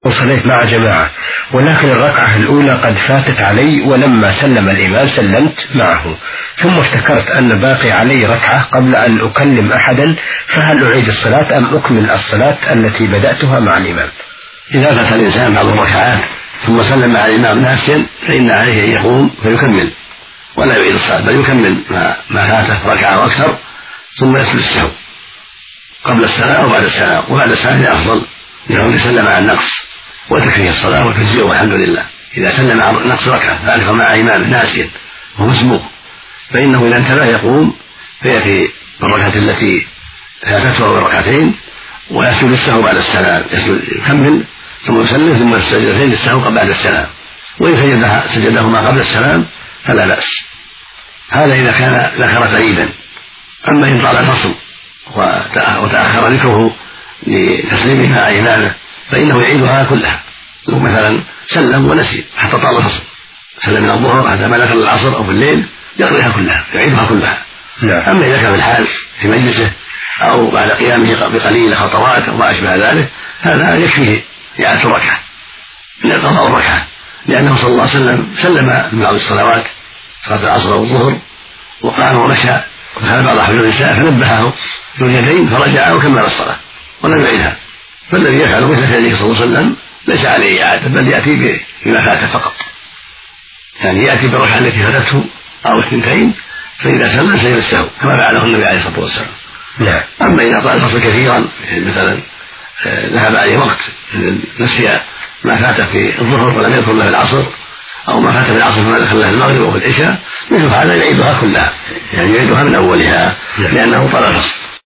وصليت مع جماعة، ولكن الركعة الأولى قد فاتت علي، ولما سلم الإمام سلمت معه، ثم افتكرت أن باقي علي ركعة قبل أن أكلم أحدا، فهل أعيد الصلاة أم أكمل الصلاة التي بدأتها مع الإمام؟ إذا فات الإنسان بعض الركعات ثم سلم مع الإمام ناسيا فإن عليه أن يقوم فيكمل ولا يعيد الصلاة، بل يكمل ما فاته ركعة وأكثر ثم يسجد السهو قبل السلام أو بعد السلام، وبعد السلام أفضل لأنه سلم عن النقص وتكفيه الصلاة وتجزئه والحمد لله. إذا سلم عن نقص ركعة فألف مع إمامه ناسيا وهو مسبوق فإنه إذا انتبه يقوم فيأتي بالركعة التي فاتته بالركعتين ويسجد السهو بعد السلام، يكمل ثم يسلم ثم يسجد السهو بعد السلام، وإن سجدهما قبل السلام فلا بأس. هذا إذا كان ذكر بعيدا. أما إن طال الفصل وتأخر ذكره لتسليمه مع إمامه فإنه يعيدها كلها. لو مثلا سلم ونسي حتى طال الفصل، سلم من الظهر حتى ما دخل العصر أو في الليل، يقضيها كلها يعيدها كلها. أما إذا كان في الحال في مجلسه أو بعد قيامه بقليل خطوات أو ما أشبه ذلك هذا يكفيه إعادة الركعة قضاء الركعة، لأنه صلى الله عليه وسلم سلم من بعض الصلوات صلاة العصر أو الظهر وقام ومشى وكان بعض أحوال النساء فنبهه ذو اليدين فرجع وكمل الصلاة ولم يعيدها. فالذي يفعل مثل فعله صلى الله عليه وسلم ليس عليه إعادة بل يأتي بما فاته فقط، يعني يأتي بالركعة التي فاتته أو الثنتين فإذا سلم سجد السهو كما فعله النبي عليه الصلاة والسلام. أما إذا طال الفصل كثيرا مثلا ذهب عليه وقت نسي ما فات في الظهر ولم يذكر له العصر أو ما فات في العصر فما دخل له المغرب أو في العشاء، مثل هذا يعيدها كلها، يعني يعيدها من أولها لأنه طال الفصل.